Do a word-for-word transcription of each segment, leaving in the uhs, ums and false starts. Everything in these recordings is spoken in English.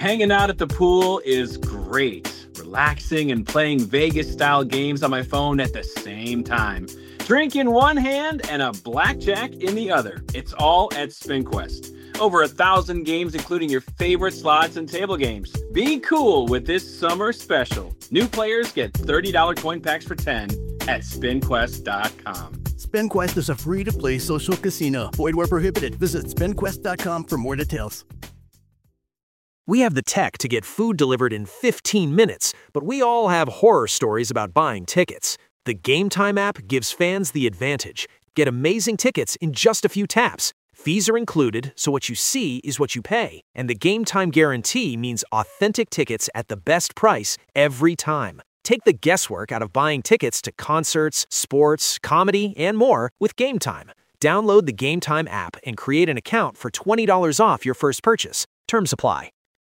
Hanging out at the pool is great. Relaxing and playing Vegas-style games on my phone at the same time. Drink in one hand and a blackjack in the other. It's all at SpinQuest. Over a thousand games, including your favorite slots and table games. Be cool with this summer special. New players get thirty dollars coin packs for ten at spin quest dot com. SpinQuest is a free-to-play social casino. Void where prohibited. Visit spin quest dot com for more details. We have the tech to get food delivered in fifteen minutes, but we all have horror stories about buying tickets. The Game Time app gives fans the advantage. Get amazing tickets in just a few taps. Fees are included, so what you see is what you pay. And the Game Time guarantee means authentic tickets at the best price every time. Take the guesswork out of buying tickets to concerts, sports, comedy, and more with Game Time. Download the Game Time app and create an account for twenty dollars off your first purchase. Terms apply.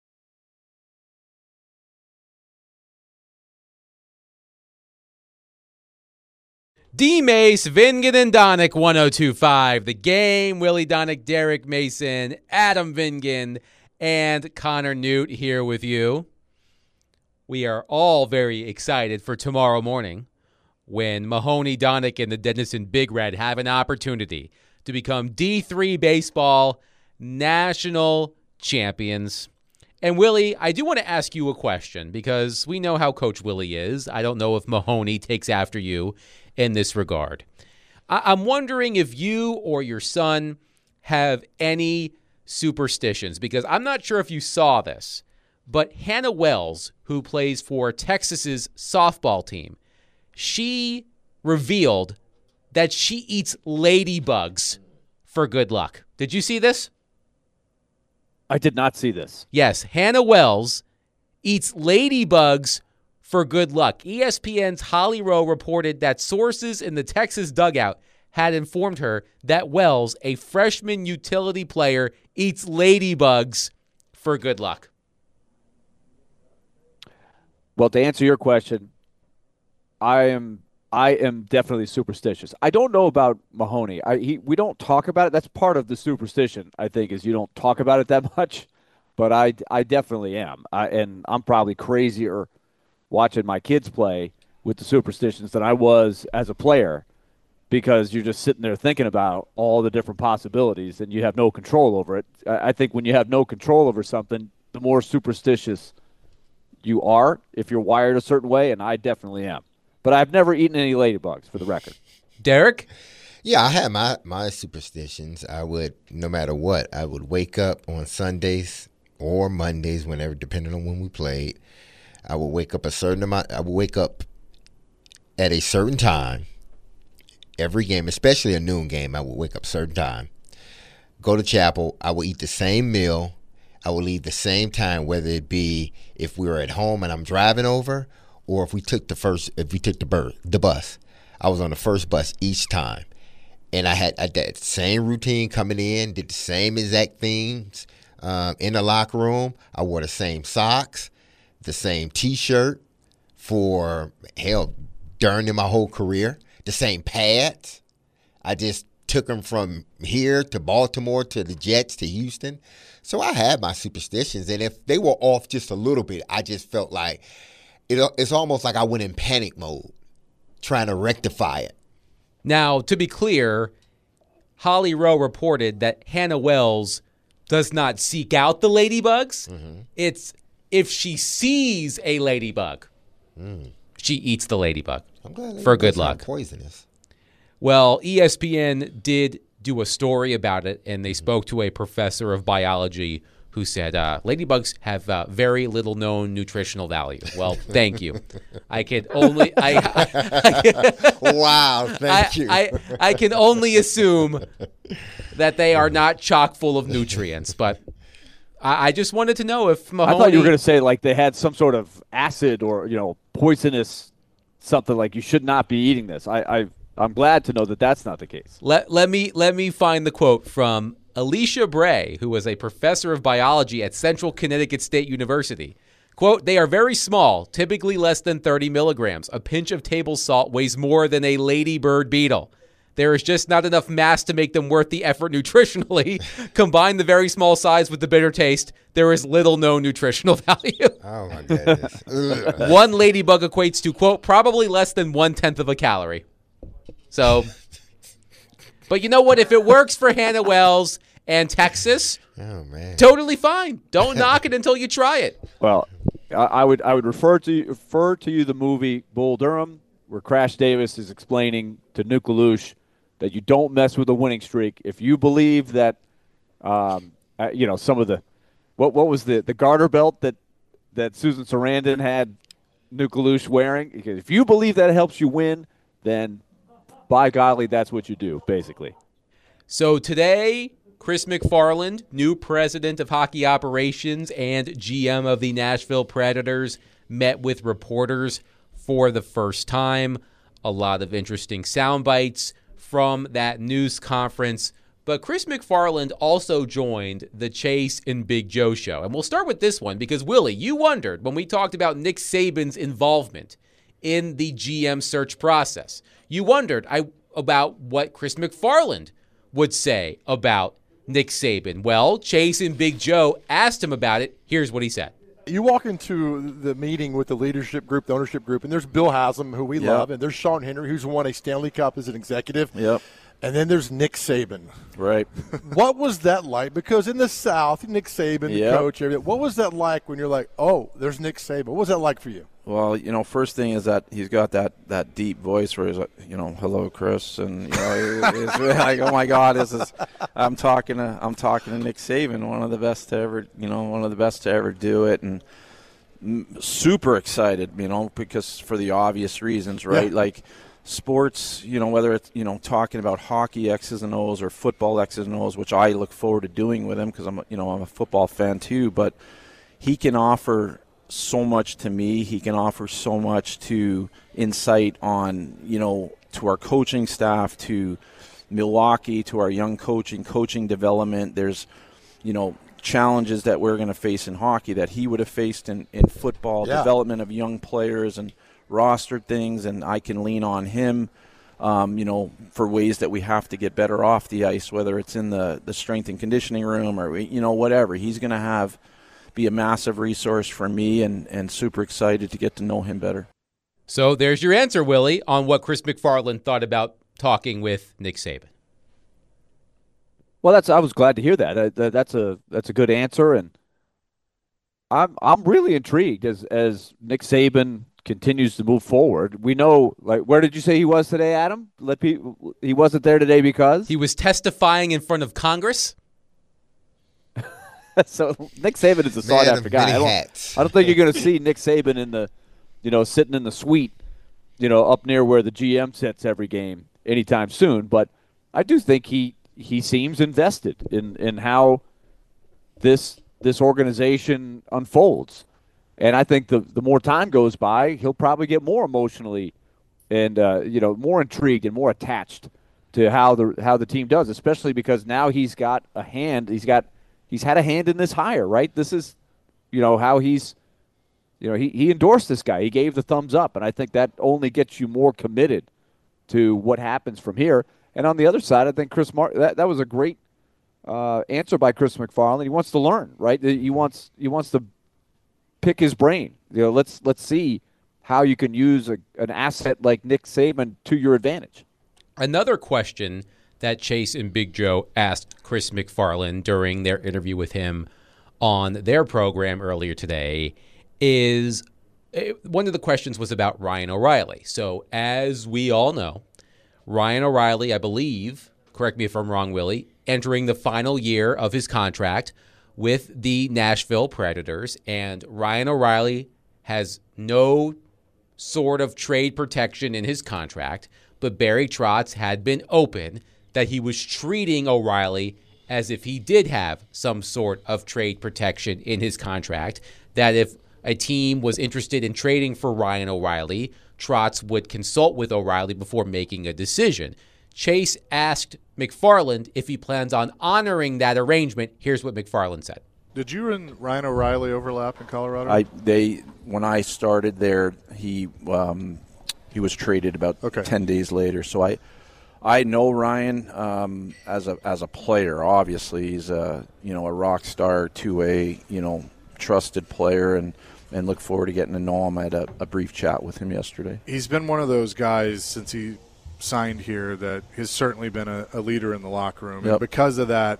D-Mace, Vingan and Donick, one oh two point five. The Game, Willie Donick, Derek Mason, Adam Vingan, and Connor Newt here with you. We are all very excited for tomorrow morning when Mahoney, Donick, and the Denison Big Red have an opportunity to become D three baseball national champions. And Willie, I do want to ask you a question because we know how Coach Willie is. I don't know if Mahoney takes after you in this regard. I- I'm wondering if you or your son have any superstitions, because I'm not sure if you saw this, but Hannah Wells, who plays for Texas's softball team, she revealed that she eats ladybugs for good luck. Did you see this? I did not see this. Yes, Hannah Wells eats ladybugs for good luck. E S P N's Holly Rowe reported that sources in the Texas dugout had informed her that Wells, a freshman utility player, eats ladybugs for good luck. Well, to answer your question, I am I am definitely superstitious. I don't know about Mahoney. I he, we don't talk about it. That's part of the superstition, I think, is you don't talk about it that much. But I, I definitely am. I, and I'm probably crazier watching my kids play with the superstitions than I was as a player, because you're just sitting there thinking about all the different possibilities and you have no control over it. I think when you have no control over something, the more superstitious you are if you're wired a certain way, and I definitely am. But I've never eaten any ladybugs, for the record. Derek? Yeah, I have my, my superstitions. I would, no matter what, I would wake up on Sundays or Mondays, whenever, depending on when we played. I would wake up a certain amount. I would wake up at a certain time every game, especially a noon game. I would wake up a certain time, go to chapel. I would eat the same meal. I would leave the same time, whether it be if we were at home and I'm driving over, or if we took the first, if we took the bus. The bus, I was on the first bus each time, and I had, I had that same routine coming in. Did the same exact things um, in the locker room. I wore the same socks, the same T-shirt for, hell, during my whole career. The same pads. I just took them from here to Baltimore to the Jets to Houston. So I had my superstitions, and if they were off just a little bit, I just felt like it, it's almost like I went in panic mode trying to rectify it. Now, to be clear, Holly Rowe reported that Hannah Wells does not seek out the ladybugs. Mm-hmm. It's if she sees a ladybug, mm. she eats the ladybug I'm glad for good luck. Poisonous. Well, E S P N did do a story about it, and they spoke to a professor of biology who said uh, ladybugs have uh, very little known nutritional value. Well, thank you. I can only I, I, I wow, thank I, you. I, I can only assume that they are not chock full of nutrients, but I, I just wanted to know if Mahoney. I thought you were going to say like they had some sort of acid or you know poisonous something, like you should not be eating this. I, I I'm glad to know that that's not the case. Let let me let me find the quote from Alicia Bray, who was a professor of biology at Central Connecticut State University. Quote, they are very small, typically less than thirty milligrams. A pinch of table salt weighs more than a ladybird beetle. There is just not enough mass to make them worth the effort nutritionally. Combine the very small size with the bitter taste, there is little no nutritional value. Oh, my goodness. One ladybug equates to, quote, probably less than one-tenth of a calorie. So, but you know what? If it works for Hannah Wells and Texas, oh, man. totally fine. Don't knock it until you try it. Well, I, I would I would refer to you, refer to you the movie Bull Durham, where Crash Davis is explaining to Nuke LaLoosh that you don't mess with a winning streak. If you believe that, um, uh, you know, some of the what what was the, the garter belt that that Susan Sarandon had Nuke LaLoosh wearing? If you believe that helps you win, then by golly, that's what you do, basically. So today, Chris McFarland, new president of hockey operations and G M of the Nashville Predators, met with reporters for the first time. A lot of interesting sound bites from that news conference. But Chris McFarland also joined the Chase and Big Joe show. And we'll start with this one because, Willie, you wondered when we talked about Nick Saban's involvement in the G M search process. You wondered I, about what Chris McFarland would say about Nick Saban. Well, Chase and Big Joe asked him about it. Here's what he said. You walk into the meeting with the leadership group, the ownership group, and there's Bill Haslam, who we yep. love, and there's Sean Henry, who's won a Stanley Cup as an executive. Yep. And then there's Nick Saban. Right. What was that like? Because in the South, Nick Saban, yep. the coach, everything. What was that like when you're like, oh, there's Nick Saban? What was that like for you? Well, you know, first thing is that he's got that, that deep voice where he's like, you know, hello, Chris, and you know, it's really like, oh my God, this is. I'm talking to I'm talking to Nick Saban, one of the best to ever, you know, one of the best to ever do it, and super excited, you know, because for the obvious reasons, right? Yeah. Like sports, you know, whether it's, you know, talking about hockey X's and O's or football X's and O's, which I look forward to doing with him because I'm, you know, I'm a football fan too, but he can offer so much to me. He can offer so much to insight on, you know, to our coaching staff, to Milwaukee, to our young coaching, coaching development. There's, you know, challenges that we're going to face in hockey that he would have faced in, in football, yeah. development of young players and roster things, and I can lean on him, um, you know, for ways that we have to get better off the ice, whether it's in the, the strength and conditioning room or, you know, whatever. He's going to have be a massive resource for me, and, and super excited to get to know him better. So there's your answer, Willie, on what Chris McFarland thought about talking with Nick Saban. Well, that's I was glad to hear that. that that's a that's a good answer, and I'm I'm really intrigued as as Nick Saban continues to move forward. We know, like, where did you say he was today, Adam? Let people, he wasn't there today because he was testifying in front of Congress. So Nick Saban is a sought after guy. I don't, I don't think you're going to see Nick Saban in the, you know, sitting in the suite, you know, up near where the G M sits every game anytime soon. But I do think he he seems invested in, in how this this organization unfolds. And I think the the more time goes by, he'll probably get more emotionally and uh, you know, more intrigued and more attached to how the how the team does, especially because now he's got a hand. He's got he's had a hand in this hire, right? This is, you know, how he's, you know, he, he endorsed this guy. He gave the thumbs up, and I think that only gets you more committed to what happens from here. And on the other side, I think Chris Mar- that that was a great uh, answer by Chris McFarland. He wants to learn, right? He wants he wants to pick his brain. You know, let's let's see how you can use a, an asset like Nick Saban to your advantage. Another question that Chase and Big Joe asked Chris McFarland during their interview with him on their program earlier today is one of the questions was about Ryan O'Reilly. So as we all know, Ryan O'Reilly, I believe, correct me if I'm wrong, Willie, entering the final year of his contract with the Nashville Predators, and Ryan O'Reilly has no sort of trade protection in his contract, but Barry Trotz had been open that he was treating O'Reilly as if he did have some sort of trade protection in his contract, that if a team was interested in trading for Ryan O'Reilly, Trotz would consult with O'Reilly before making a decision. Chase asked McFarland if he plans on honoring that arrangement. Here's what McFarland said. Did you and Ryan O'Reilly overlap in Colorado? I they when I started there, he um, he was traded about okay. ten days later. So I I know Ryan um, as a as a player. Obviously, he's a you know a rock star, two A, you know, trusted player, and and look forward to getting to know him. I had a, a brief chat with him yesterday. He's been one of those guys since he signed here that has certainly been a, a leader in the locker room, Yep. and because of that,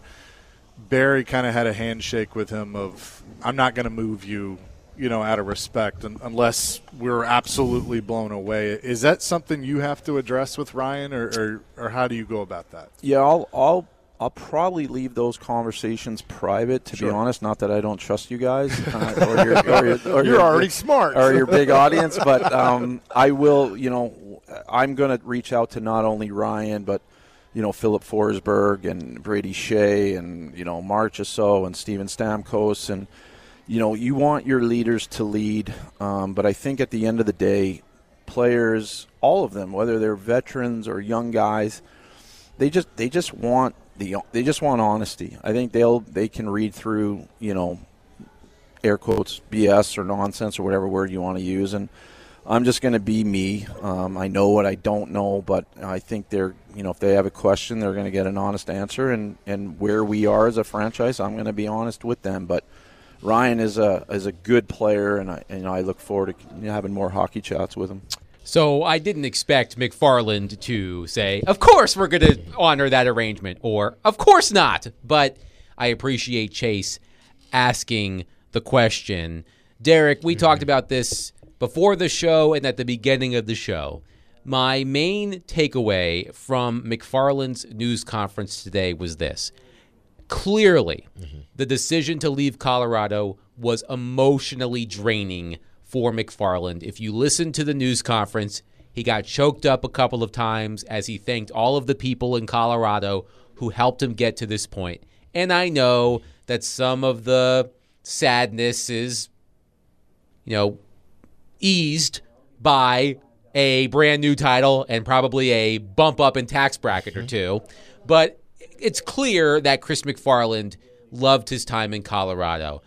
Barry kind of had a handshake with him of, I'm not going to move you, you know, out of respect un- unless we're absolutely blown away. Is that something you have to address with Ryan, or, or, or how do you go about that? Yeah, I'll I'll I'll probably leave those conversations private. To Sure. be honest, not that I don't trust you guys, uh, or your, or your, or You're your already big, smart. or your big audience, but um, I will. You know, I'm going to reach out to not only Ryan, but you know, Philip Forsberg and Brady Shea and you know Marchessault and Steven Stamkos, and you know, you want your leaders to lead, um, but I think at the end of the day, players, all of them, whether they're veterans or young guys, they just they just want the they just want honesty. I think they'll they can read through, you know, air quotes B S or nonsense or whatever word you want to use, and I'm just going to be me. Um, I know what I don't know, but I think they're, you know, if they have a question, they're going to get an honest answer, and and where we are as a franchise, I'm going to be honest with them. But Ryan is a is a good player, and I and I look forward to having more hockey chats with him. So I didn't expect McFarland to say, of course we're going to honor that arrangement, or of course not. But I appreciate Chase asking the question. Derek, we mm-hmm. talked about this before the show and at the beginning of the show. My main takeaway from McFarland's news conference today was this. Clearly, mm-hmm. the decision to leave Colorado was emotionally draining for McFarland. If you listen to the news conference, he got choked up a couple of times as he thanked all of the people in Colorado who helped him get to this point. And I know that some of the sadness is, you know, eased by a brand new title and probably a bump up in tax bracket mm-hmm. or two. But it's clear that Chris McFarland loved his time in Colorado.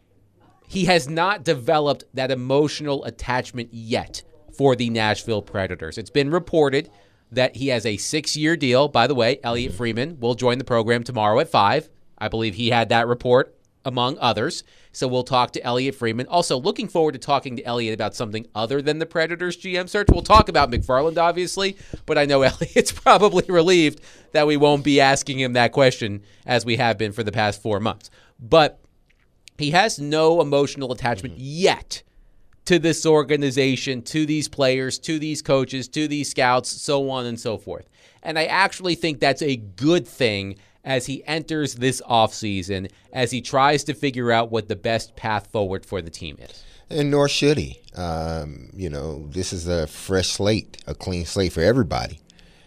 He has not developed that emotional attachment yet for the Nashville Predators. It's been reported that he has a six-year deal. By the way, Elliot Freeman will join the program tomorrow at five. I believe he had that report, among others. So we'll talk to Elliot Freeman. Also, looking forward to talking to Elliot about something other than the Predators G M search. We'll talk about McFarland, obviously, but I know Elliot's probably relieved that we won't be asking him that question as we have been for the past four months. But he has no emotional attachment mm-hmm. yet to this organization, to these players, to these coaches, to these scouts, so on and so forth. And I actually think that's a good thing as he enters this offseason, as he tries to figure out what the best path forward for the team is. And nor should he. Um, you know, this is a fresh slate, a clean slate for everybody.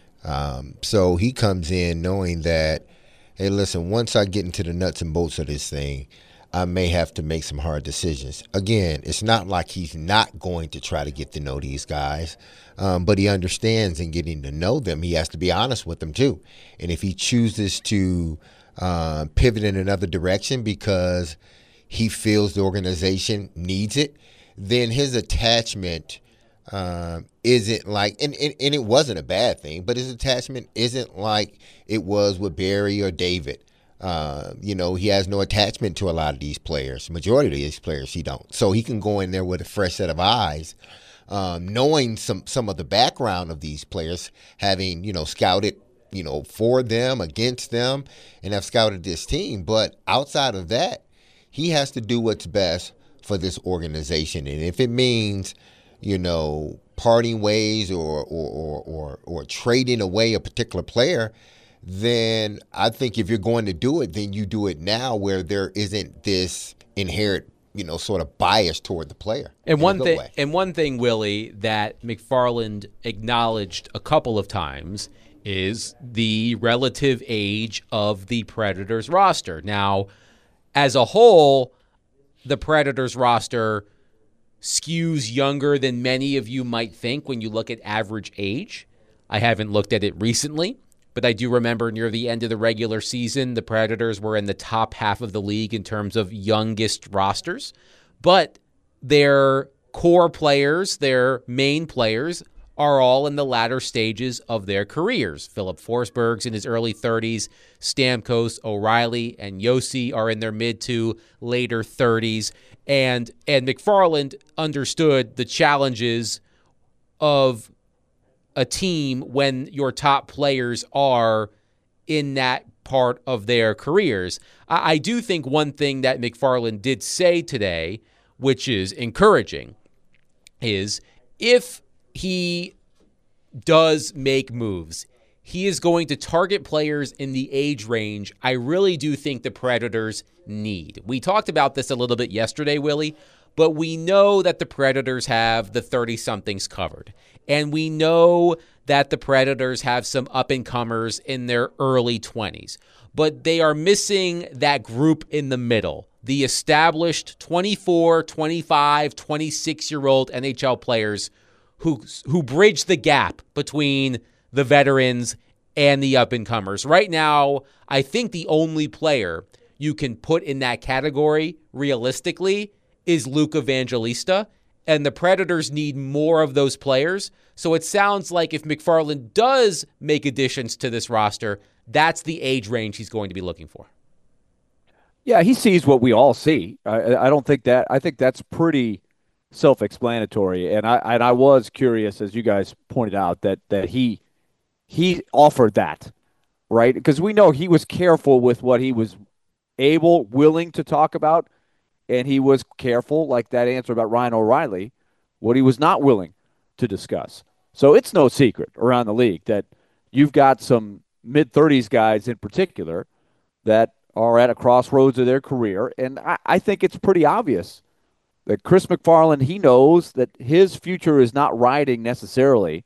Um, so he comes in knowing that, hey, listen, once I get into the nuts and bolts of this thing, I may have to make some hard decisions. Again, it's not like he's not going to try to get to know these guys, um, but he understands in getting to know them, he has to be honest with them too. And if he chooses to uh, pivot in another direction because he feels the organization needs it, then his attachment uh, isn't like, and, and, and it wasn't a bad thing, but his attachment isn't like it was with Barry or David. Uh, you know, he has no attachment to a lot of these players. Majority of these players, he don't. So he can go in there with a fresh set of eyes, um, knowing some some of the background of these players, having, you know, scouted, you know, for them, against them, and have scouted this team. But outside of that, he has to do what's best for this organization. And if it means, you know, parting ways or or or or, or trading away a particular player, then I think if you're going to do it, then you do it now where there isn't this inherent, you know, sort of bias toward the player. And one thing, and one thing, Willie, that McFarland acknowledged a couple of times is the relative age of the Predators roster. Now, as a whole, the Predators roster skews younger than many of you might think when you look at average age. I haven't looked at it recently, but I do remember near the end of the regular season, the Predators were in the top half of the league in terms of youngest rosters. But their core players, their main players, are all in the latter stages of their careers. Philip Forsberg's in his early thirties. Stamkos, O'Reilly, and Yossi are in their mid to later thirties. And, and McFarland understood the challenges of a team when your top players are in that part of their careers. I, I do think one thing that McFarland did say today, which is encouraging, is if he does make moves, he is going to target players in the age range I really do think the Predators need. We talked about this a little bit yesterday, Willie, but we know that the Predators have the thirty-somethings covered. And we know that the Predators have some up-and-comers in their early twenties. But they are missing that group in the middle, the established twenty-four, twenty-five, twenty-six-year-old N H L players who who bridge the gap between the veterans and the up-and-comers. Right now, I think the only player you can put in that category, realistically, is Luke Evangelista, and the Predators need more of those players. So it sounds like if McFarland does make additions to this roster, that's the age range he's going to be looking for. Yeah, he sees what we all see. I, I don't think that – I think that's pretty self-explanatory. And I and I was curious, as you guys pointed out, that that he he offered that, right? Because we know he was careful with what he was able, willing to talk about, and he was careful, like that answer about Ryan O'Reilly, what he was not willing to discuss. So it's no secret around the league that you've got some mid-thirties guys in particular that are at a crossroads of their career, and I, I think it's pretty obvious that Chris McFarland, he knows that his future is not riding necessarily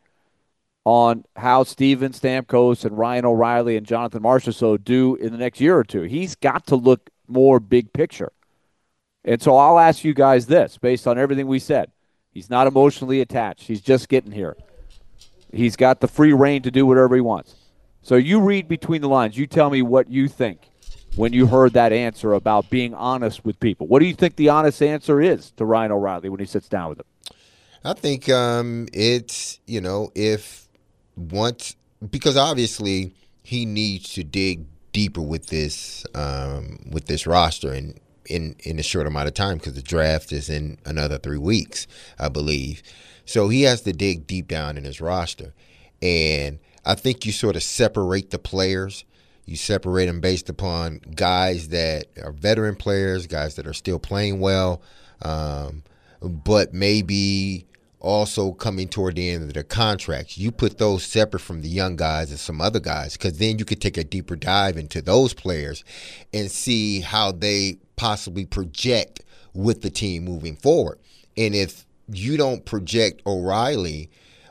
on how Steven Stamkos and Ryan O'Reilly and Jonathan Marchessault do in the next year or two. He's got to look more big picture. And so I'll ask you guys this, based on everything we said. He's not emotionally attached. He's just getting here. He's got the free reign to do whatever he wants. So you read between the lines. You tell me what you think when you heard that answer about being honest with people. What do you think the honest answer is to Ryan O'Reilly when he sits down with him? I think um, it's, you know, if once, because obviously he needs to dig deeper with this um, with this roster and in, in a short amount of time, because the draft is in another three weeks, I believe. So he has to dig deep down in his roster. And I think you sort of separate the players. You separate them based upon guys that are veteran players, guys that are still playing well, um, but maybe also coming toward the end of their contracts. You put those separate from the young guys and some other guys, because then you could take a deeper dive into those players and see how they possibly project with the team moving forward. And if you don't project O'Reilly,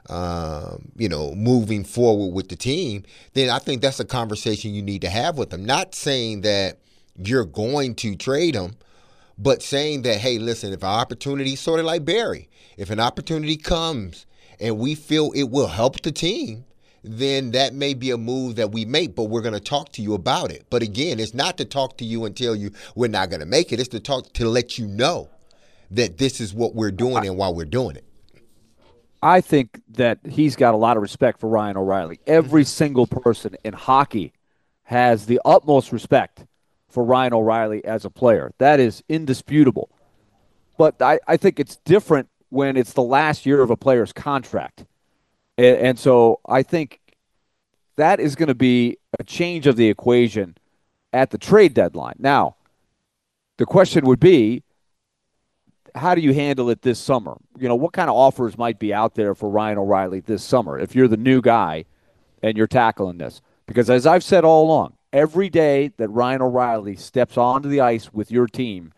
Um, you know, moving forward with the team, then I think that's a conversation you need to have with them. Not saying that you're going to trade him, but saying that, hey, listen, if an opportunity, sort of like Barry, if an opportunity comes and we feel it will help the team, then that may be a move that we make, but we're going to talk to you about it. But again, it's not to talk to you and tell you we're not going to make it. It's to talk to let you know that this is what we're doing and why we're doing it. I think that he's got a lot of respect for Ryan O'Reilly. Every single person in hockey has the utmost respect for Ryan O'Reilly as a player. That is indisputable. But I, I think it's different when it's the last year of a player's contract. And, and so I think that is going to be a change of the equation at the trade deadline. Now, the question would be, how do you handle it this summer? You know, what kind of offers might be out there for Ryan O'Reilly this summer if you're the new guy and you're tackling this? Because as I've said all along, every day that Ryan O'Reilly steps onto the ice with your team,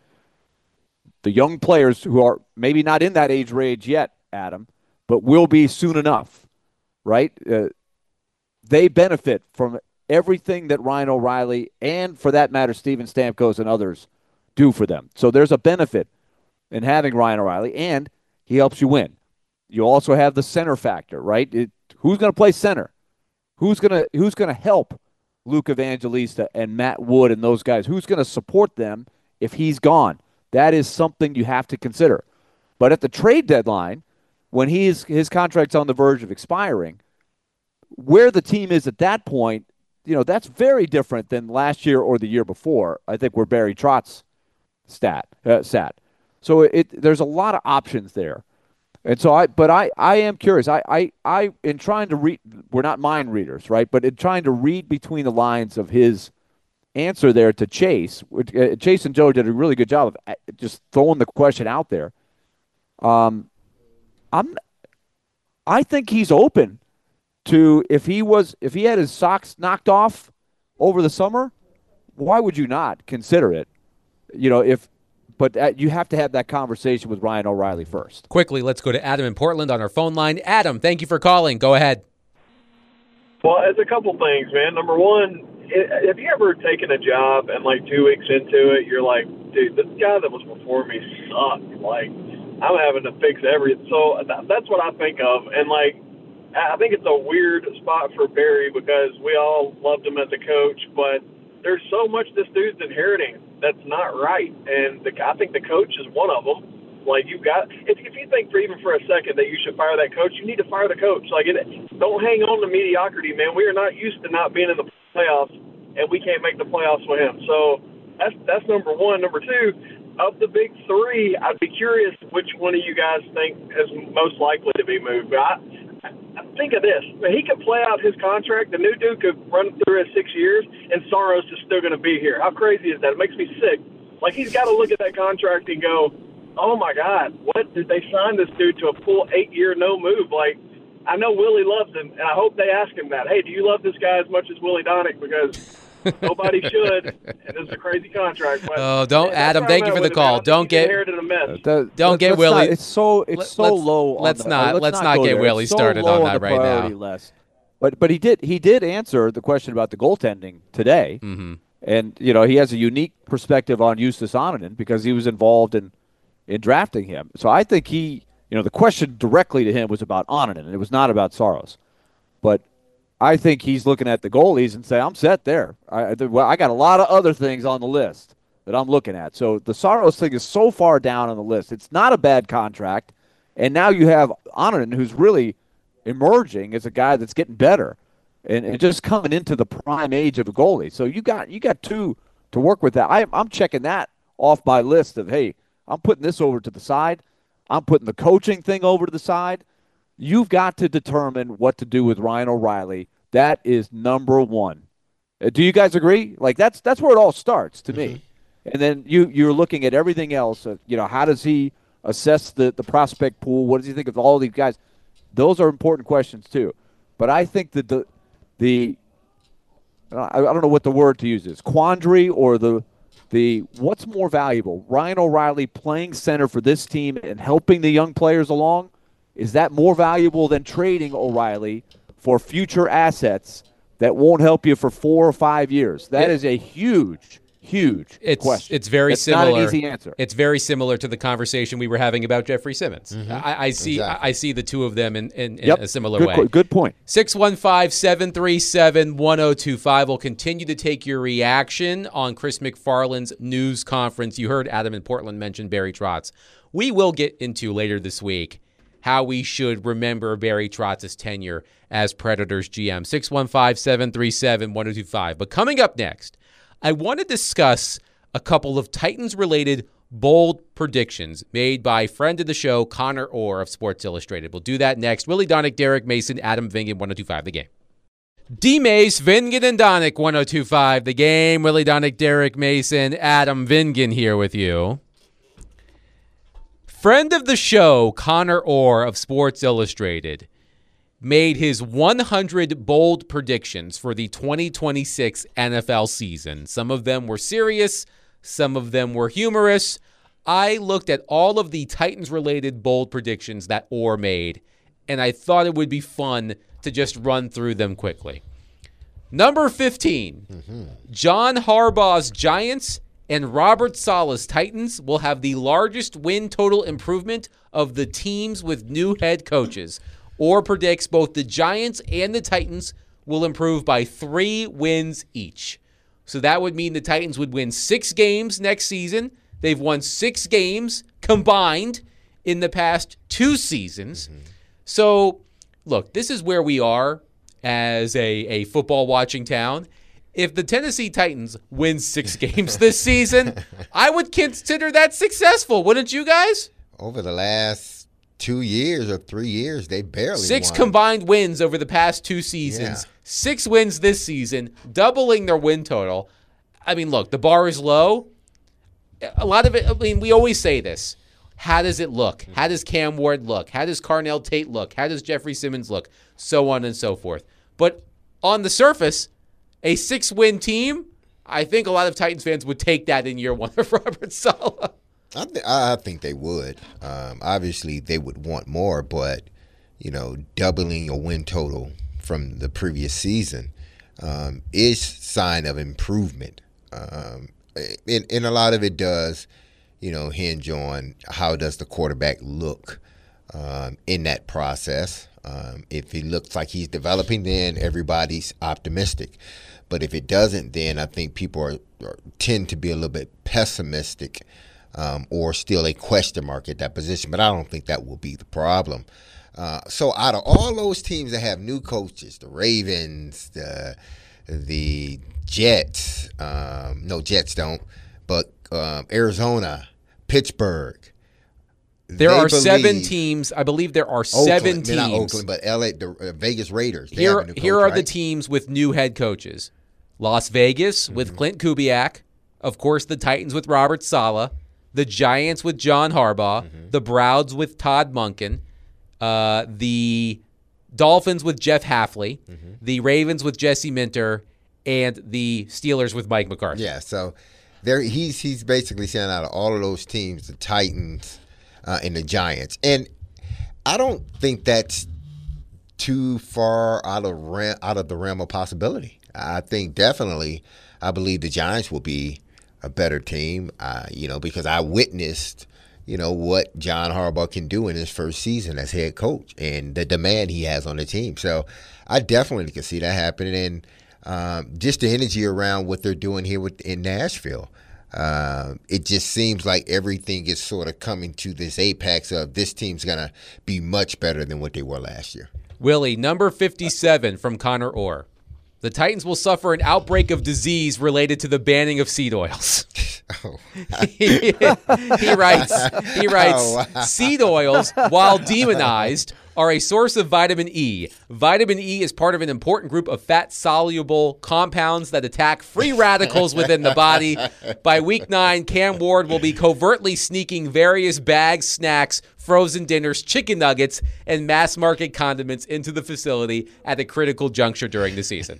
the young players who are maybe not in that age range yet, Adam, but will be soon enough, right? Uh, they benefit from everything that Ryan O'Reilly and, for that matter, Steven Stamkos and others do for them. So there's a benefit in having Ryan O'Reilly, and he helps you win. You also have the center factor, right? It, who's going to play center? Who's going to who's going to help Luke Evangelista and Matt Wood and those guys? Who's going to support them if he's gone? That is something you have to consider. But at the trade deadline, when he's his contract's on the verge of expiring, where the team is at that point, you know, that's very different than last year or the year before. I think where Barry Trotz stat uh, sat. So it there's a lot of options there. And so I, but I, I am curious. I, I, I, in trying to read, we're not mind readers, right? But in trying to read between the lines of his answer there to Chase, which, uh, Chase and Joe did a really good job of just throwing the question out there. Um, I'm, I think he's open to if he was, if he had his socks knocked off over the summer, why would you not consider it? You know, if. But uh, you have to have that conversation with Ryan O'Reilly first. Quickly, let's go to Adam in Portland on our phone line. Adam, thank you for calling. Go ahead. Well, it's a couple things, man. Number one, have you ever taken a job and like two weeks into it, you're like, dude, this guy that was before me sucked. Like, I'm having to fix everything. So that's what I think of. And, like, I think it's a weird spot for Barry because we all loved him as a coach, but there's so much this dude's inheriting that's not right. And the, I think the coach is one of them. Like, you've got, if, if you think for even for a second that you should fire that coach, you need to fire the coach. Like, it, don't hang on to mediocrity, man. We are not used to not being in the playoffs, and we can't make the playoffs with him. So that's that's number one. Number two, of the big three, I'd be curious which one of you guys think is most likely to be moved. But I, I think of this. He could play out his contract. The new dude could run through his six years, and Saros is still going to be here. How crazy is that? It makes me sick. Like, he's got to look at that contract and go, oh, my God, what did they sign this dude to a full eight-year no move? Like, I know Willie loves him, and I hope they ask him that. Hey, do you love this guy as much as Willie Donick? Because nobody should, and it's a crazy contract. But oh, don't, man, Adam, thank you for the call. Don't get, uh, the, don't get Willie. Not, it's so, it's so let's, low. On let's the, not, uh, let's, let's not, not go get there. Willie so started on that right now. List. But, but he did, he did answer the question about the goaltending today. Mm-hmm. And, you know, he has a unique perspective on Justus Annunen because he was involved in, in drafting him. So I think he, you know, the question directly to him was about Annunen, and it was not about Saros. But I think he's looking at the goalies and say, I'm set there. I, well, I got a lot of other things on the list that I'm looking at. So the Saros thing is so far down on the list. It's not a bad contract. And now you have Annunen, who's really emerging as a guy that's getting better and, and just coming into the prime age of a goalie. So you got you got two to work with that. I, I'm checking that off my list of, hey, I'm putting this over to the side. I'm putting the coaching thing over to the side. You've got to determine what to do with Ryan O'Reilly. That is number one. Uh, do you guys agree? Like, that's that's where it all starts to mm-hmm. me. And then you, you're looking at everything else. Uh, you know, how does he assess the, the prospect pool? What does he think of all these guys? Those are important questions, too. But I think that the, the I don't know what the word to use is, quandary or the the what's more valuable? Ryan O'Reilly playing center for this team and helping the young players along? Is that more valuable than trading O'Reilly for future assets that won't help you for four or five years? That it, is a huge, huge it's, question. It's very it's similar. Not an easy answer. It's very similar to the conversation we were having about Jeffrey Simmons. Mm-hmm. I, I see. Exactly. I, I see the two of them in, in, in yep. a similar good, way. Good point. six one five, seven three seven, one zero two five. We'll continue to take your reaction on Chris McFarland's news conference. You heard Adam in Portland mention Barry Trotz. We will get into later this week how we should remember Barry Trotz's tenure as Predators G M. six one five, seven three seven, one zero two five. But coming up next, I want to discuss a couple of Titans-related bold predictions made by friend of the show, Connor Orr of Sports Illustrated. We'll do that next. Willie Donick, Derek Mason, Adam Vingan, one zero two five, The Game. D-Mace, Vingan, and Donick, one zero two five, The Game. Willie Donick, Derek Mason, Adam Vingan here with you. Friend of the show, Connor Orr of Sports Illustrated, made his one hundred bold predictions for the twenty twenty-six N F L season. Some of them were serious. Some of them were humorous. I looked at all of the Titans-related bold predictions that Orr made, and I thought it would be fun to just run through them quickly. Number fifteen, mm-hmm. John Harbaugh's Giants and Robert Saleh's Titans will have the largest win total improvement of the teams with new head coaches. Orr predicts both the Giants and the Titans will improve by three wins each. So that would mean the Titans would win six games next season. They've won six games combined in the past two seasons. Mm-hmm. So, look, this is where we are as a, a football watching town. If the Tennessee Titans win six games this season, I would consider that successful, wouldn't you guys? Over the last two years or three years, they barely Six won. combined wins over the past two seasons. Yeah. Six wins this season, doubling their win total. I mean, look, the bar is low. A lot of it, I mean, we always say this. How does it look? How does Cam Ward look? How does Carnell Tate look? How does Jeffrey Simmons look? So on and so forth. But on the surface, a six-win team, I think a lot of Titans fans would take that in year one of Robert Saleh. I, th- I think they would. Um, obviously, they would want more, but, you know, doubling your win total from the previous season um, is sign of improvement. Um, and, and a lot of it does, you know, hinge on how does the quarterback look um, in that process. Um, if he looks like he's developing, then everybody's optimistic. But if it doesn't, then I think people are, are tend to be a little bit pessimistic um, or still a question mark at that position. But I don't think that will be the problem. Uh, so out of all those teams that have new coaches, the Ravens, the the Jets, um, no Jets don't, but um, Arizona, Pittsburgh. There are believe, seven teams. I believe there are Oakland, seven teams. Not Oakland, but L A, the uh, Vegas Raiders. They here have a new coach, here are right? the teams with new head coaches. Las Vegas mm-hmm. with Clint Kubiak. Of course, the Titans with Robert Saleh. The Giants with John Harbaugh. Mm-hmm. The Browns with Todd Monken. Uh, the Dolphins with Jeff Hafley. Mm-hmm. The Ravens with Jesse Minter. And the Steelers with Mike McCarthy. Yeah, so there he's he's basically saying out of all of those teams, the Titans uh, and the Giants. And I don't think that's too far out of ram, out of the realm of possibility. I think definitely I believe the Giants will be a better team, uh, you know, because I witnessed, you know, what John Harbaugh can do in his first season as head coach and the demand he has on the team. So I definitely can see that happening. And Um, just the energy around what they're doing here with, in Nashville. Uh, it just seems like everything is sort of coming to this apex of this team's going to be much better than what they were last year. Willie, number fifty-seven from Connor Orr. The Titans will suffer an outbreak of disease related to the banning of seed oils. Oh. he, he writes, he writes, oh, wow. Seed oils, while demonized, are a source of vitamin E. Vitamin E is part of an important group of fat-soluble compounds that attack free radicals within the body. By week nine, Cam Ward will be covertly sneaking various bags, snacks, frozen dinners, chicken nuggets, and mass-market condiments into the facility at a critical juncture during the season.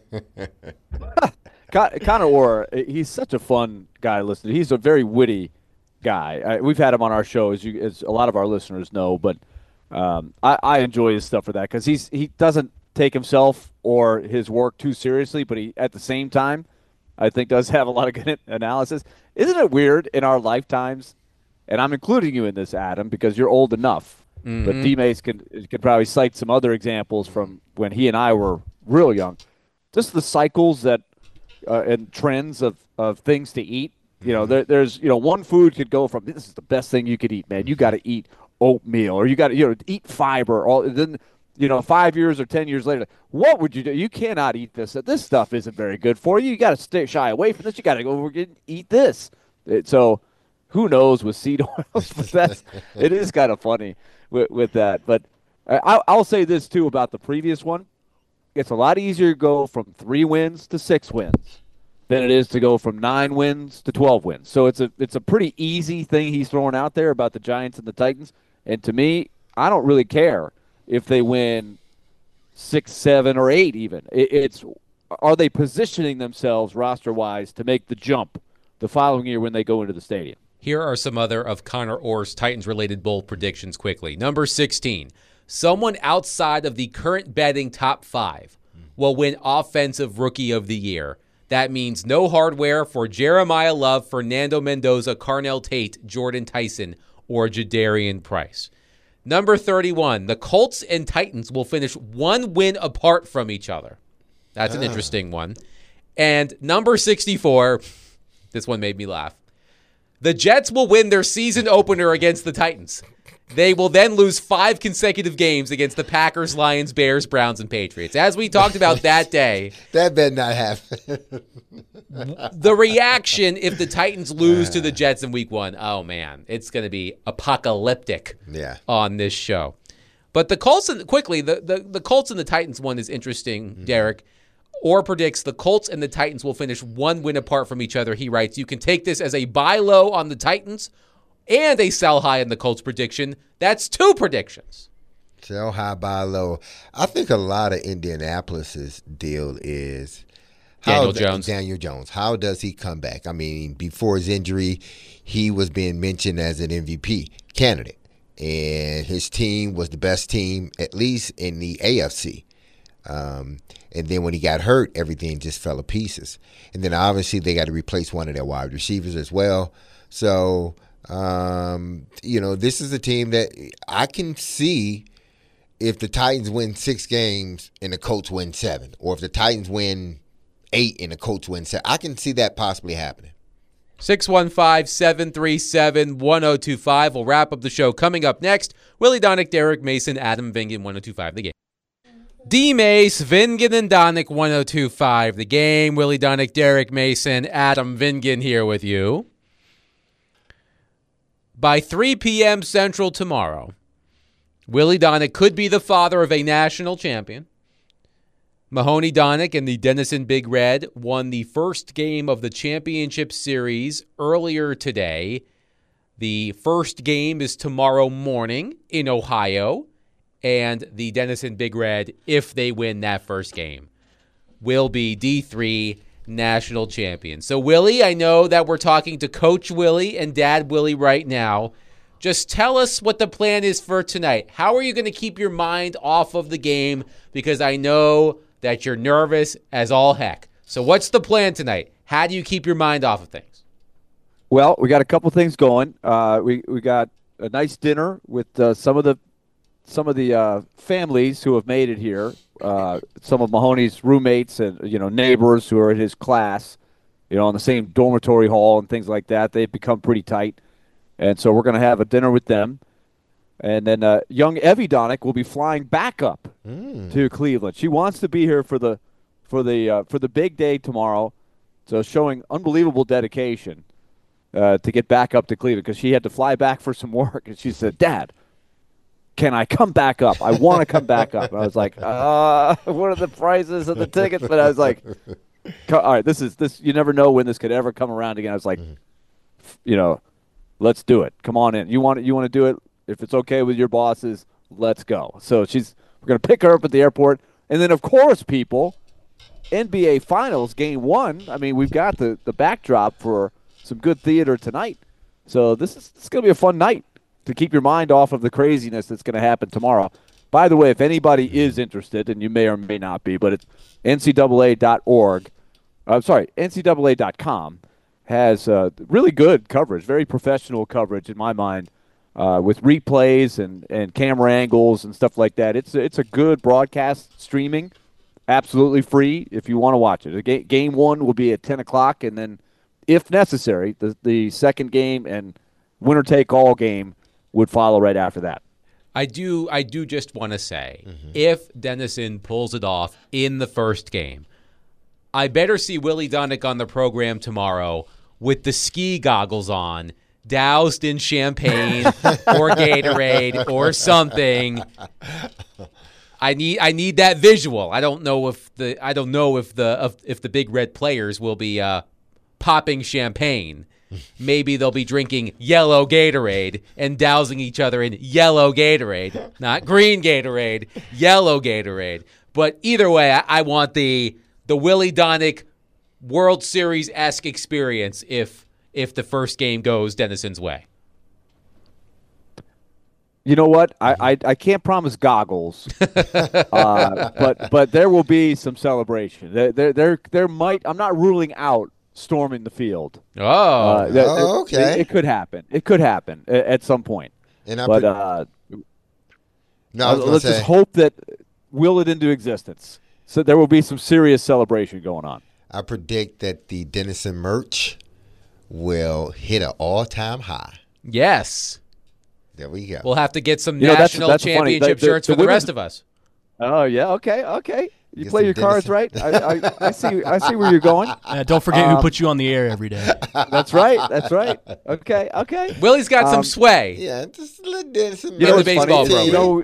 Connor Orr, he's such a fun guy listening. He's a very witty guy. We've had him on our show, as, you, as a lot of our listeners know, but um, I, I enjoy his stuff for that because he's he doesn't take himself or his work too seriously, but he at the same time, I think, does have a lot of good analysis. Isn't it weird in our lifetimes, and I'm including you in this, Adam, because you're old enough, mm-hmm. but D-Mace can, can probably cite some other examples from when he and I were real young. Just the cycles that uh, and trends of, of things to eat. You know, there, there's, you know, one food could go from, this is the best thing you could eat, man. You got to eat oatmeal, or you got to, you know, eat fiber. All then, you know, five years or ten years later, what would you do? You cannot eat this. This stuff isn't very good for you. You got to stay shy away from this. You got to go over and eat this. It, so, who knows with seed oils? But that's it is kind of funny with, with that. But I, I'll say this too about the previous one. It's a lot easier to go from three wins to six wins than it is to go from nine wins to twelve wins. So it's a it's a pretty easy thing he's throwing out there about the Giants and the Titans. And to me, I don't really care if they win six, seven, or eight even. It, it's are they positioning themselves roster-wise to make the jump the following year when they go into the stadium? Here are some other of Connor Orr's Titans-related bold predictions quickly. Number sixteen, someone outside of the current betting top five will win Offensive Rookie of the Year. That means no hardware for Jeremiah Love, Fernando Mendoza, Carnell Tate, Jordan Tyson, or Jadarian Price. Number thirty-one, the Colts and Titans will finish one win apart from each other. That's an ah. interesting one. And number sixty-four, this one made me laugh. The Jets will win their season opener against the Titans. They will then lose five consecutive games against the Packers, Lions, Bears, Browns, and Patriots. As we talked about that day. That better not happen. The reaction if the Titans lose to the Jets in week one, oh, man, it's going to be apocalyptic yeah. on this show. But the Colts, and quickly, the, the, the Colts and the Titans one is interesting, mm-hmm. Derek. Orr predicts the Colts and the Titans will finish one win apart from each other. He writes, you can take this as a buy low on the Titans and a sell high in the Colts prediction. That's two predictions. Sell high, buy low. I think a lot of Indianapolis's deal is Daniel how Jones. Daniel Jones. How does he come back? I mean, before his injury, he was being mentioned as an M V P candidate. And his team was the best team, at least in the A F C. Um, and then when he got hurt, everything just fell to pieces. And then obviously they got to replace one of their wide receivers as well. So, um, you know, this is a team that I can see if the Titans win six games and the Colts win seven, or if the Titans win eight and the Colts win seven. I can see that possibly happening. six one five, seven three seven, one oh two five. We'll wrap up the show. Coming up next, Willie Donick, Derek Mason, Adam Vingan, one oh two five The Game. D-Mace, Vingan and Donick, one oh two five The Game. Willie Donick, Derek Mason, Adam Vingan here with you. By three p.m. Central tomorrow, Willie Donick could be the father of a national champion. Mahoney Donick and the Denison Big Red won the first game of the championship series earlier today. The first game is tomorrow morning in Ohio, and the Denison Big Red, if they win that first game, will be D three national champions. So, Willie, I know that we're talking to Coach Willie and Dad Willie right now. Just tell us what the plan is for tonight. How are you going to keep your mind off of the game? Because I know that you're nervous as all heck. So what's the plan tonight? How do you keep your mind off of things? Well, we got a couple things going. Uh, we we got a nice dinner with uh, some of the some of the uh, families who have made it here. Uh, some of Mahoney's roommates and you know neighbors who are in his class, you know, in the same dormitory hall and things like that. They've become pretty tight, and so we're going to have a dinner with them. And then uh, young Evie Donick will be flying back up mm. to Cleveland. She wants to be here for the for the uh, for the big day tomorrow. So showing unbelievable dedication uh, to get back up to Cleveland because she had to fly back for some work. And she said, "Dad, can I come back up? I want to come back up." And I was like, "Uh, what are the prices of the tickets?" But I was like, "All right, this is this. You never know when this could ever come around again." I was like, mm. "You know, let's do it. Come on in. You want you want to do it." If it's okay with your bosses, let's go. So she's we're going to pick her up at the airport. And then, of course, people, N B A Finals, Game one. I mean, we've got the, the backdrop for some good theater tonight. So this is, this is going to be a fun night to keep your mind off of the craziness that's going to happen tomorrow. By the way, if anybody is interested, and you may or may not be, but it's N C double A dot org. I'm sorry, N C double A dot com has uh, really good coverage, very professional coverage in my mind. Uh, with replays and, and camera angles and stuff like that. It's, it's a good broadcast streaming, absolutely free if you want to watch it. Ga- game one will be at ten o'clock, and then, if necessary, the, the second game and winner-take-all game would follow right after that. I do I do just want to say, mm-hmm. if Denison pulls it off in the first game, I better see Willie Donick on the program tomorrow with the ski goggles on, doused in champagne or Gatorade or something. I need I need that visual. I don't know if the I don't know if the if the Big Red players will be uh, popping champagne. Maybe they'll be drinking yellow Gatorade and dousing each other in yellow Gatorade, not green Gatorade, yellow Gatorade. But either way, I, I want the the Willie Donick World Series-esque experience if if the first game goes Denison's way. You know what? I, I, I can't promise goggles, uh, but but there will be some celebration. There, there there there might. I'm not ruling out storming the field. Oh, uh, there, oh okay. It, it could happen. It could happen at, at some point. And I but pre- uh, no, I was let's say. just hope that will it into existence. So there will be some serious celebration going on. I predict that the Denison merch will hit an all-time high. Yes. There we go. We'll have to get some You know, that's- national that's funny. championship The- the- shirts the for the women's- rest of us. Oh yeah, okay, okay. You Get play some your cards Denison. right. I, I, I see. I see where you're going. Uh, don't forget Um, who puts you on the air every day. That's right. That's right. Okay. Okay. Willie's got some Um, sway. Yeah, just a little Denison. You know, the what's funny baseball is, program. You know,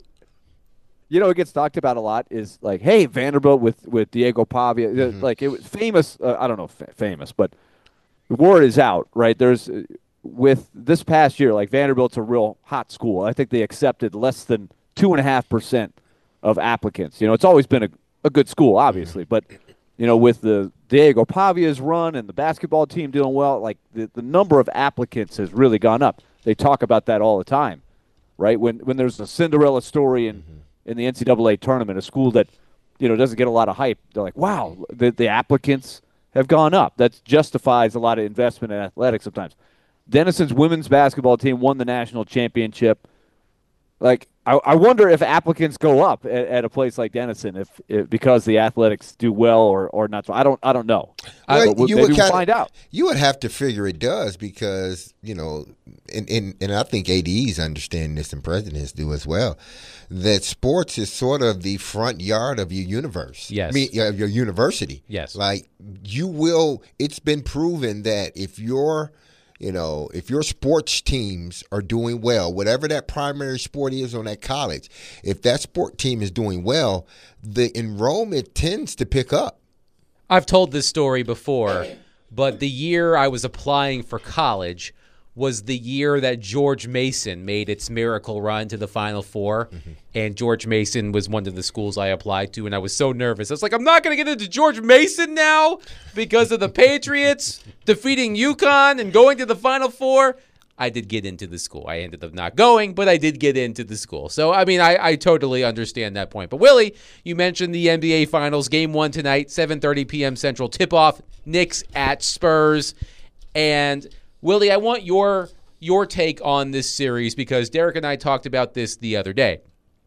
you know, it gets talked about a lot is like, hey, Vanderbilt with with Diego Pavia. Mm-hmm. Like it was famous. Uh, I don't know, fa- famous, but the word is out, right? There's uh, with this past year, like Vanderbilt's a real hot school. I think they accepted less than two and a half percent of applicants. You know, it's always been a, a good school, obviously, but you know, with the Diego Pavia's run and the basketball team doing well, like the, the number of applicants has really gone up. They talk about that all the time, right? When when there's a Cinderella story in, mm-hmm. in the N C double A tournament, a school that, you know, doesn't get a lot of hype, they're like, wow, the, the applicants have gone up. That justifies a lot of investment in athletics sometimes. Denison's women's basketball team won the national championship. Like, I, I wonder if applicants go up at, at a place like Denison if, if because the athletics do well or, or not. So I don't I don't know. Well, But we'll- you maybe would we'll kinda- find out. You would have to figure it does because, you know, and, and, and I think A D Es understand this and presidents do as well, that sports is sort of the front yard of your universe. Yes. I mean, yeah, of your university. Yes. Like, you will, it's been proven that if you're, you know, if your sports teams are doing well, whatever that primary sport is on that college, if that sport team is doing well, the enrollment tends to pick up. I've told this story before, but the year I was applying for college was the year that George Mason made its miracle run to the Final Four. Mm-hmm. And George Mason was one of the schools I applied to, and I was so nervous. I was like, I'm not going to get into George Mason now because of the Patriots defeating UConn and going to the Final Four. I did get into the school. I ended up not going, but I did get into the school. So, I mean, I, I totally understand that point. But, Willie, you mentioned the N B A Finals. Game one tonight, seven thirty p.m. Central. Tip-off, Knicks at Spurs. And, Willie, I want your your take on this series because Derek and I talked about this the other day.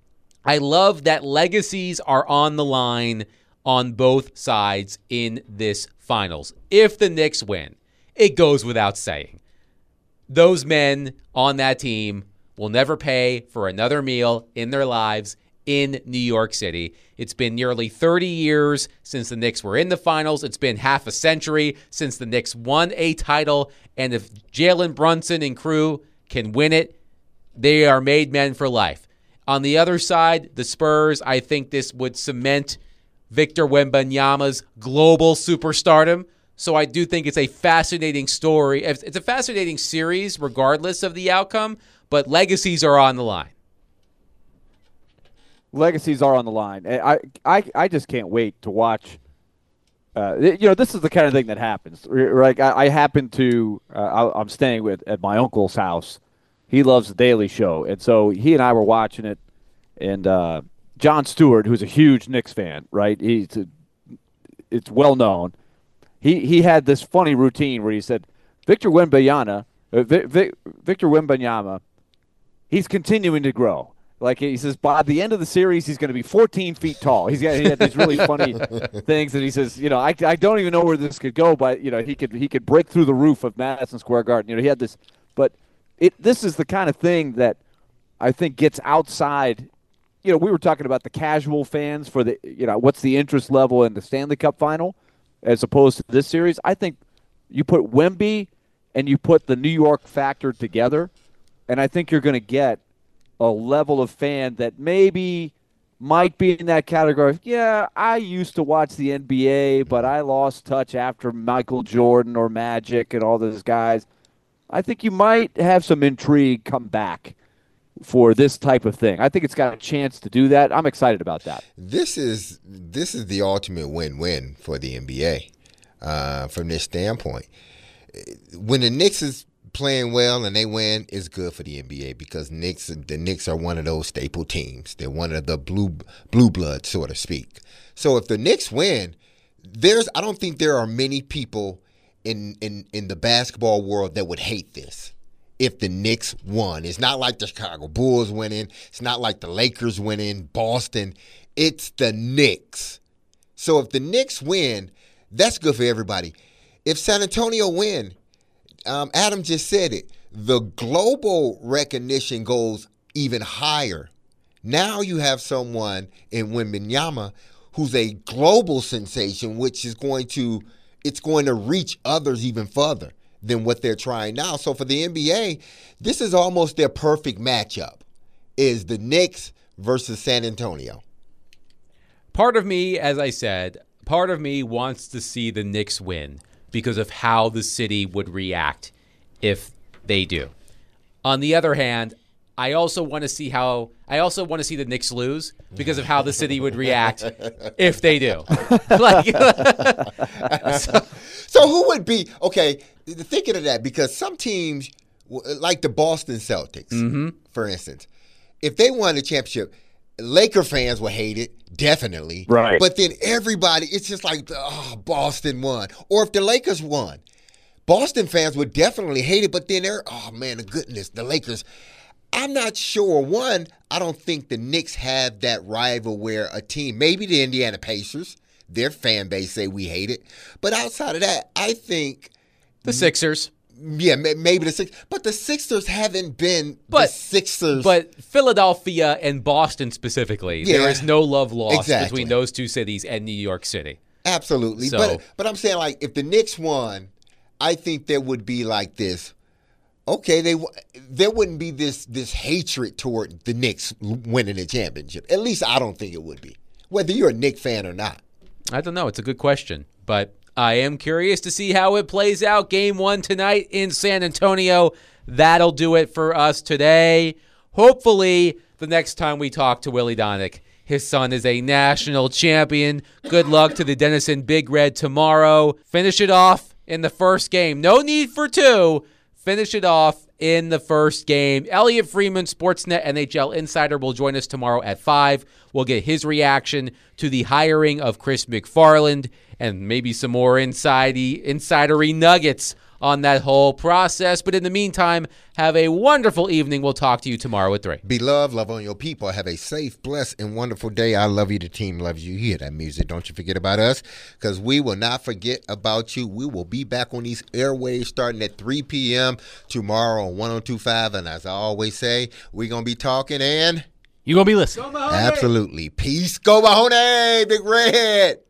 I love that legacies are on the line on both sides in this finals. If the Knicks win, it goes without saying. Those men on that team will never pay for another meal in their lives in New York City. It's been nearly thirty years since the Knicks were in the finals. It's been half a century since the Knicks won a title. And if Jalen Brunson and crew can win it, they are made men for life. On the other side, the Spurs, I think this would cement Victor Wembanyama's global superstardom. So I do think it's a fascinating story. It's a fascinating series regardless of the outcome, but legacies are on the line. Legacies are on the line. I I, I just can't wait to watch. Uh, you know, this is the kind of thing that happens. Like I, I happen to, uh, I, I'm staying with at my uncle's house. He loves the Daily Show, and so he and I were watching it. And uh, Jon Stewart, who's a huge Knicks fan, right? He's a, it's well known. He he had this funny routine where he said, Victor Wembanyama, uh, v- v- Victor Wembanyama, he's continuing to grow. Like he says, by the end of the series, he's going to be fourteen feet tall. He's got he had these really funny things, and he says, you know, I, I don't even know where this could go, but you know, he could he could break through the roof of Madison Square Garden. You know, he had this, but it this is the kind of thing that I think gets outside. You know, we were talking about the casual fans for the, you know, what's the interest level in the Stanley Cup final as opposed to this series. I think you put Wemby and you put the New York factor together, and I think you're going to get a level of fan that maybe might be in that category of, yeah, I used to watch the N B A, but I lost touch after Michael Jordan or Magic and all those guys. I think you might have some intrigue come back for this type of thing. I think it's got a chance to do that. I'm excited about that. This is this is the ultimate win-win for the N B A uh, from this standpoint. When the Knicks is playing well and they win, it's good for the N B A because Knicks the Knicks are one of those staple teams. They're one of the blue blue bloods, so to speak. So if the Knicks win, there's I don't think there are many people in in in the basketball world that would hate this. If the Knicks won, it's not like the Chicago Bulls winning. It's not like the Lakers winning, Boston. It's the Knicks. So if the Knicks win, that's good for everybody. If San Antonio win, um, Adam just said it. The global recognition goes even higher. Now you have someone in Wembanyama who's a global sensation, which is going to it's going to reach others even further than what they're trying now. So for the N B A, this is almost their perfect matchup, is the Knicks versus San Antonio. Part of me, as I said, part of me wants to see the Knicks win because of how the city would react if they do. On the other hand, I also want to see how I also want to see the Knicks lose because of how the city would react if they do. like, so, so who would be okay? Thinking of that, because some teams, like the Boston Celtics, mm-hmm. for instance, if they won the championship, Laker fans will hate it, definitely. Right. But then everybody, it's just like, oh, Boston won. Or if the Lakers won, Boston fans would definitely hate it. But then they're, oh man, the goodness, the Lakers. I'm not sure. One, I don't think the Knicks have that rival where a team, maybe the Indiana Pacers, their fan base say we hate it. But outside of that, I think the Sixers. Yeah, maybe the Sixers. But the Sixers haven't been but, the Sixers. But Philadelphia and Boston specifically, yeah, there is no love lost exactly. between those two cities and New York City. Absolutely. So, but but I'm saying, like, if the Knicks won, I think there would be like this. Okay, they there wouldn't be this this hatred toward the Knicks winning the championship. At least I don't think it would be, whether you're a Knicks fan or not. I don't know. It's a good question, but I am curious to see how it plays out. Game one tonight in San Antonio. That'll do it for us today. Hopefully, the next time we talk to Willie Donick, his son is a national champion. Good luck to the Denison Big Red tomorrow. Finish it off in the first game. No need for two. Finish it off in the first game. Elliot Freeman, Sportsnet N H L Insider, will join us tomorrow at five. We'll get his reaction to the hiring of Chris McFarland and maybe some more inside-y, insidery nuggets on that whole process. But in the meantime, have a wonderful evening. We'll talk to you tomorrow at three. Be loved, love on your people. Have a safe, blessed, and wonderful day. I love you. The team loves you. You hear that music. Don't you forget about us, because we will not forget about you. We will be back on these airwaves starting at three p.m. tomorrow on one oh two point five. And as I always say, we're going to be talking and you're going to be listening. Absolutely. Peace. Go Mahoney, Big Red.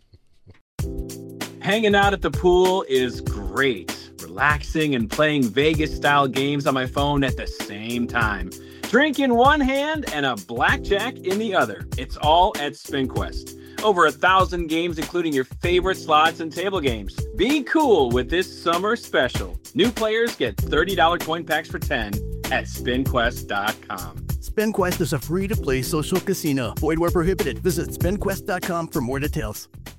Hanging out at the pool is great. Relaxing and playing Vegas-style games on my phone at the same time. Drink in one hand and a blackjack in the other. It's all at SpinQuest. Over a thousand games, including your favorite slots and table games. Be cool with this summer special. New players get thirty dollars coin packs for ten at spin quest dot com. SpinQuest is a free-to-play social casino. Void where prohibited. Visit spin quest dot com for more details.